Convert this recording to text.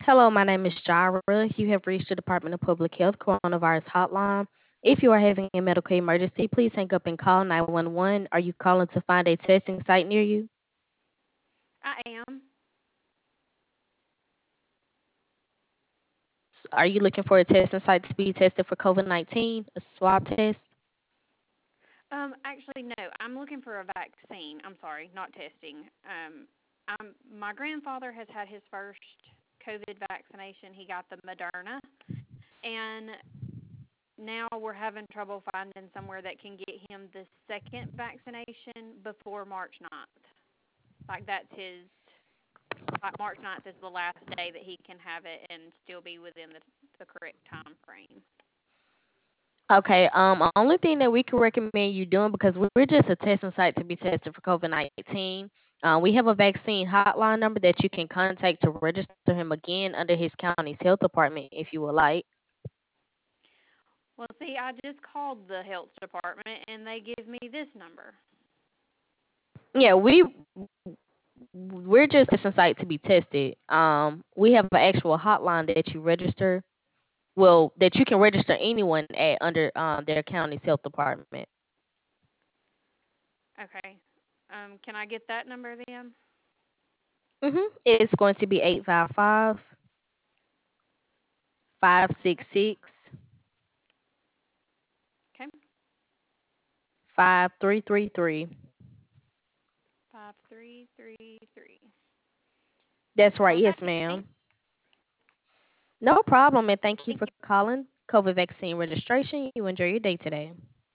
Hello, my name is Jara. You have reached the Department of Public Health Coronavirus Hotline. If you are having a medical emergency, please hang up and call 911. Are you calling to find a testing site near you? I am. Are you looking for a testing site to be tested for COVID 19, a swab test? Actually, no. I'm looking for a vaccine. I'm sorry, not testing. My grandfather has had his first COVID vaccination. He got the Moderna, and now we're having trouble finding somewhere that can get him the second vaccination before March 9th. Like that's his. Like March 9th is the last day that he can have it and still be within the correct time frame. Okay, only thing that we can recommend you doing because we're just a testing site to be tested for COVID 19. We have a vaccine hotline number that you can contact to register him again under his county's health department if you would like. Well, see, I just called the health department and they give me this number. Yeah, we're just testing site to be tested. We have an actual hotline that you register. Well, that you can register anyone at under their county's health department. Okay. Can I get that number then? It's going to be 855-566-5333. Okay. 5333. That's right. Okay. Yes, ma'am. No problem. And thank you Thank for calling COVID vaccine registration. You enjoy your day today.